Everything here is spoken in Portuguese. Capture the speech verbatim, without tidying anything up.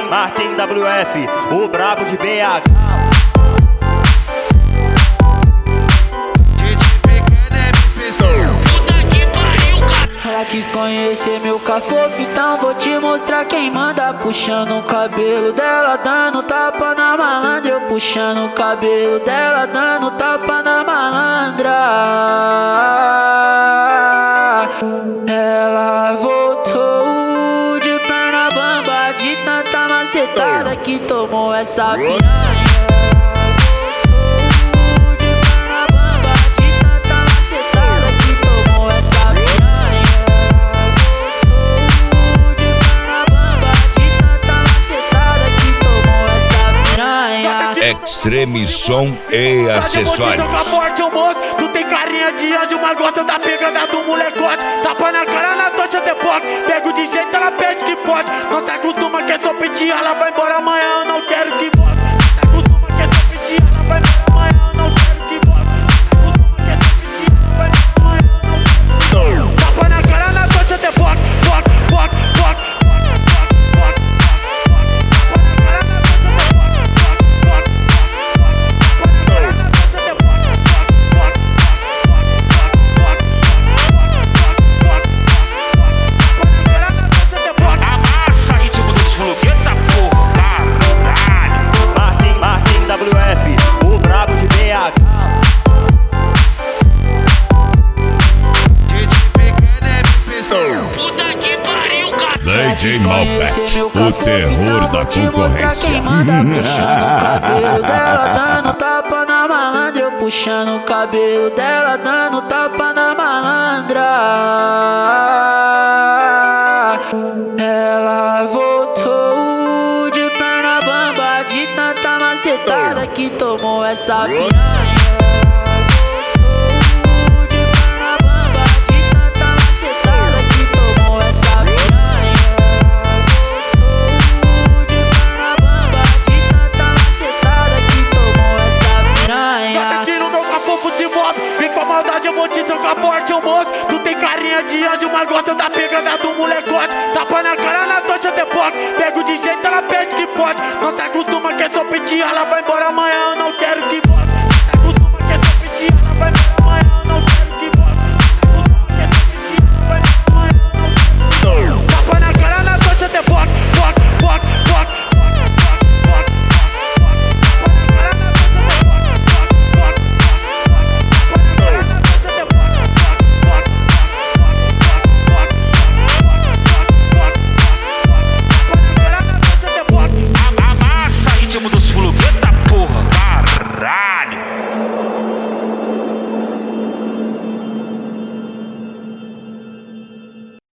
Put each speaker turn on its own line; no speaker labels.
Marquinhos, Marquinhos W F, o brabo de B H.
Ela quis conhecer meu cafofo, então vou te mostrar quem manda. Puxando o cabelo dela, dando tapa na malandra. Eu puxando o cabelo dela, dando tapa na malandra. Ela voltou de perna bamba, de tanta macetada que tomou essa piranha.
Extreme Som e Acessórios.
Forte, ô moço, tu tem carinha de anjo, mas gosta da pegada do molecote. Tapa na cara na tocha de foco, pego de jeito, ela pede que pode. Não se acostuma que é só pedir, ela vai embora amanhã, eu não quero que volte. Não se acostuma que é só pedir, ela vai embora amanhã, eu não quero que volte. Não se acostuma que é só pedir, ela vai embora amanhã, eu não quero. Tapa na cara na tocha de foco, foco, foco, foco.
D J Malbec, o terror da concorrência.
Quem manda puxando o cabelo dela, dando tapa na malandra. Eu puxando o cabelo dela, dando tapa na malandra. Ela voltou de perna bamba, de tanta macetada que tomou essa piranha.
Eu vou te socar forte, ô moço. Tu tem carinha de anjo, mas gosta da pegada do molecote. Tapa na cara na tocha de foco, pego de jeito, ela pede que pode. Não se acostuma que é só pedir, ela vai embora amanhã, eu não quero que volte. Não se acostuma que é só pedir, ela vai embora amanhã, eu não quero que volte. Não se acostuma que é só pedir, ela vai embora amanhã, eu não quero. Tapa na cara na tocha de foco, foco, foco, foco.
Dos flugueta, porra, caralho.